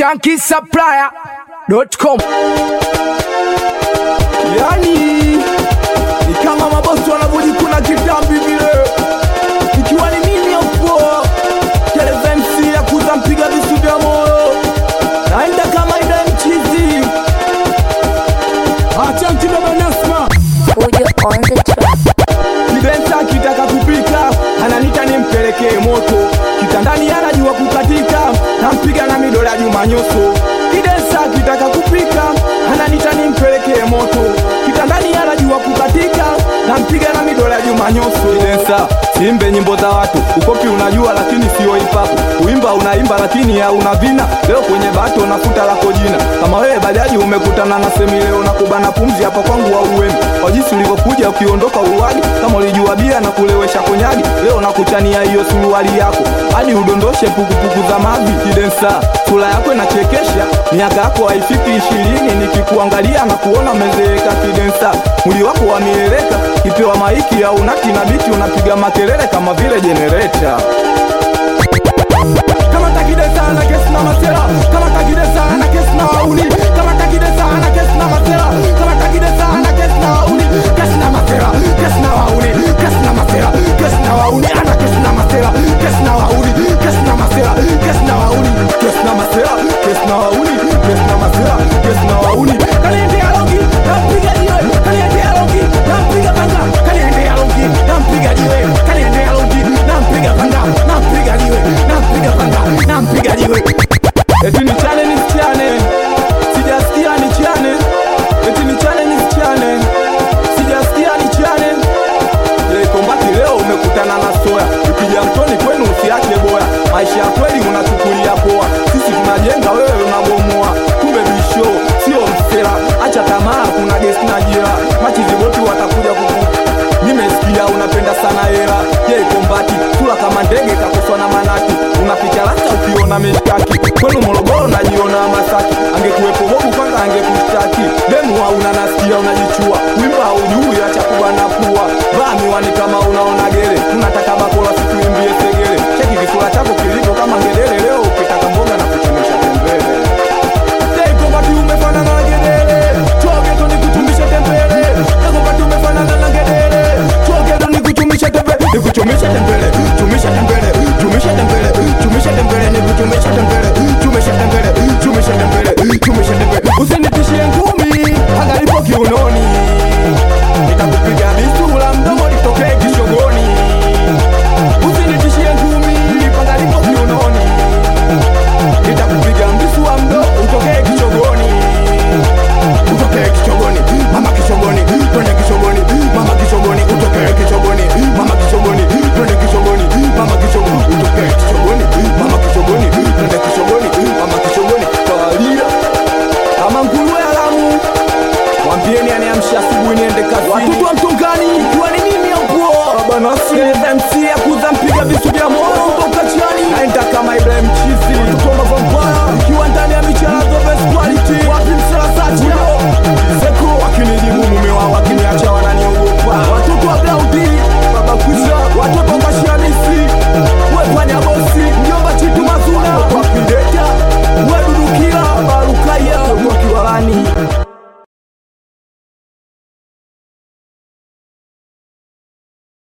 shankisupplier.com. Yani ni kama mabosi wanabudi kuna kitambi vile. Ikiwa ni mimi hapo Keleza MC ya kuza mpiga visu vya moyo. Naenda kama ida mchizi. Acha mtiba banasma Ujo on the track. Kidensa kitaka kupika ananita nimpelekee moto. Kitandani anajua kukatika nampiga na midole ya Juma Nyoso. Kidensa kitaka kupika ananita nimpelekee moto. Kitandani anajua kukatika nampiga na midole ya Juma Nyoso. Kidensa simbe nyimbo za watu ukopi unajua lakini sio ipapo. Uimba unaimba lakini hauna vina. Leo kwenye bato unafuta lako jina. Kama wewe bajaji umekutana na semi leo na kubana pumzi hapa kwangu au uemi. Kwa jinsi ulivyokuja ukiondoka uwagi kama ulijua bia na kulewesha konyagi. Leo nakuchania hiyo suruali yako hadi udondoshe pukupuku za mavi. Kidensa sura yako inachekesha, miaka yako haifiki 20 nikikuangalia na kuona mezeeka. Kidensa mwili wako wameeleka, kipewa maiki au nati na biti unapiga makelele kama vile generator. Kama takidesa na kesi na matera, kama takidesa na kesi na wauni, kama takidesa na kesi na matera, kama takidesa na kesi na wauni, kesi na matera, kesi na wauni, kesi na matera, kesi na wauni, ana kesi na matera, kesi na wauni, kesi na matera, kesi na wauni, kesi na matera, kesi na wauni, kesi na matera, kesi na wauni. Kaniende alongi, nampiga jiwe, kaniende alongi, nampiga banga, kaniende alongi, nampiga jiwe, kaniende alongi, nampiga banga, nampiga jiwe, nampiga banga, nampiga jiwe. Eti ni chane ni chane, sijasikia ni chane. Eti ni chane ni chane, sijasikia ni chane. Kombati leo umekutana na soya, ukija mtoni kwenu usiache boya. Maisha ya kweli unachukulia poa, sisi tunajenga wewe unabomoa. Kumbe bisho sio msela, acha tamaa kuna gesi na jira. Machizi boti watakuja kukuta. Nimesikia unapenda sana hela. Kombati kula kama ndege kakoswa na manati. Unaficha lasta ukiona mishkaki. Kwenu Morogoro najiona Masaki. Angekuwepo bobu kwanza angekushtaki. Demu hauna nasikia unajichua. Wimba haujui acha kubana pua. Vaa miwani kama unaona gere. Unataka bakola situimbie segere. Cheki kisura chako